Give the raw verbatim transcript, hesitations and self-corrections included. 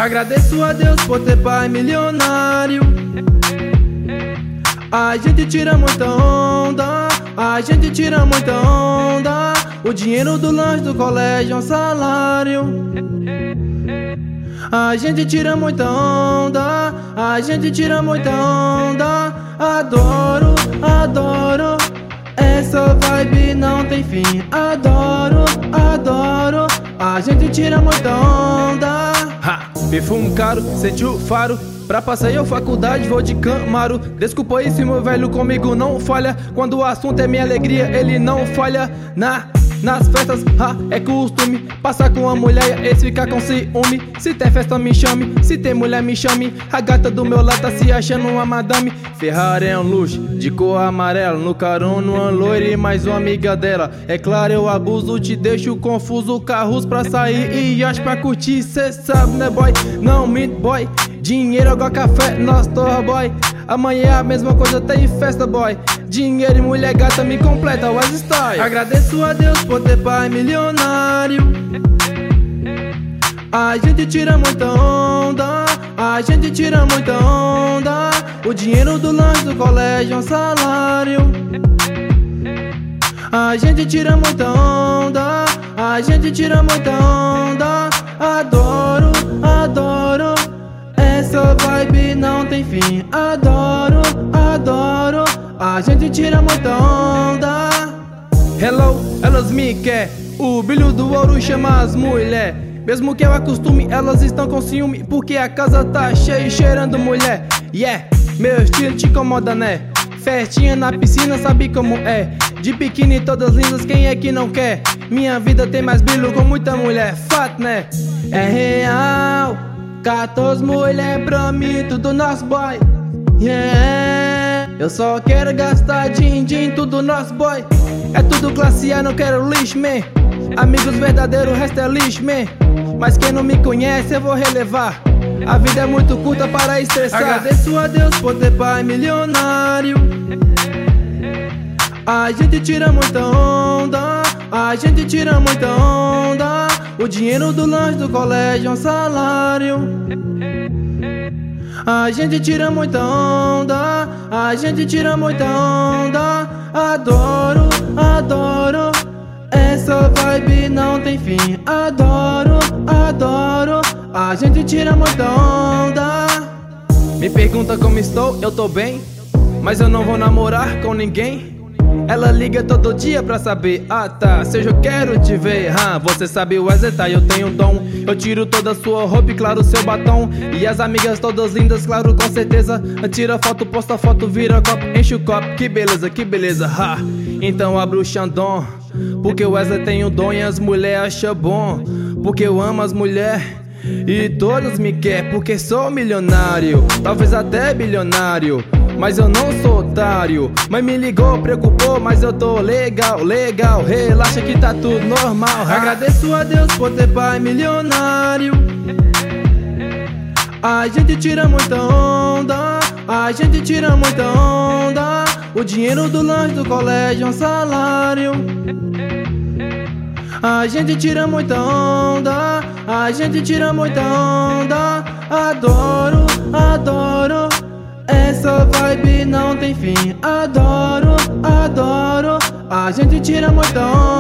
Agradeço a Deus por ter pai milionário. A gente tira muita onda, a gente tira muita onda. O dinheiro do lanche do colégio é um salário. A gente tira muita onda, a gente tira muita onda. Adoro, adoro, essa vibe não tem fim. Adoro, adoro, a gente tira muita onda. Ha! Perfume caro, sente o faro. Pra passeio ou faculdade vou de Camaro. Desculpa aí se meu velho comigo não falha. Quando o assunto é minha alegria, ele não falha. Na, nas festas, ha, é costume passar com a mulher e eles ficar com ciúme. Se tem festa me chame, se tem mulher me chame. A gata do meu lado tá se achando uma madame. Ferrari é um luxo, de cor amarela. No carona uma loira e mais uma amiga dela. É claro eu abuso, te deixo confuso. Carros pra sair e yacht pra curtir. Cê sabe né boy, não mint boy. Dinheiro igual café, nós torra boy. Amanhã é a mesma coisa, tem festa boy. Dinheiro e mulher gata me completa, West Style. Agradeço a Deus por ter pai milionário. A gente tira muita onda, a gente tira muita onda. O dinheiro do lanche do colégio é um salário. A gente tira muita onda, a gente tira muita onda. Adoro, adoro, essa vibe não tem fim. Adoro, adoro, a gente tira muita onda. Hello, elas me quer. O brilho do ouro chama as mulher. Mesmo que eu acostume, elas estão com ciúme, porque a casa tá cheia e cheirando mulher. Yeah, meu estilo te incomoda né? Festinha na piscina, sabe como é? De biquíni todas lindas, quem é que não quer? Minha vida tem mais brilho com muita mulher. Fato né? É real, quatorze mulher pra mim, tudo nosso boy. Yeah, eu só quero gastar din-din, tudo nosso boy. É tudo classe A, não quero lixo, man. Amigos verdadeiros, o resto é lixo, man. Mas quem não me conhece eu vou relevar. A vida é muito curta para estressar. Agradeço a Deus por ter pai milionário. A gente tira muita onda, a gente tira muita onda. O dinheiro do lanche do colégio é um salário. A gente tira muita onda, a gente tira muita onda. Adoro, adoro, essa vibe não tem fim. Adoro, adoro, a gente tira muita onda. Me pergunta como estou, eu tô bem, mas eu não vou namorar com ninguém. Ela liga todo dia pra saber, ah tá, seja eu quero te ver, ah, você sabe o exetar, eu tenho dom. Eu tiro toda a sua roupa e claro seu batom. E as amigas todas lindas, claro com certeza. Tira foto, posta foto, vira copo, enche o copo. Que beleza, que beleza, ha. Então abro o Xandão, porque o Wesley tem o dom e as mulheres acham bom. Porque eu amo as mulheres e todas me querem, porque sou milionário, talvez até bilionário. Mas eu não sou otário. Mãe me ligou, preocupou, mas eu tô legal, legal. Relaxa que tá tudo normal. Agradeço a Deus por ter pai milionário. A gente tira muita onda, a gente tira muita onda. O dinheiro do lanche do colégio é um salário. A gente tira muita onda, a gente tira muita onda. Adoro, adoro, essa vibe não tem fim. Adoro, adoro, a gente tira muita onda.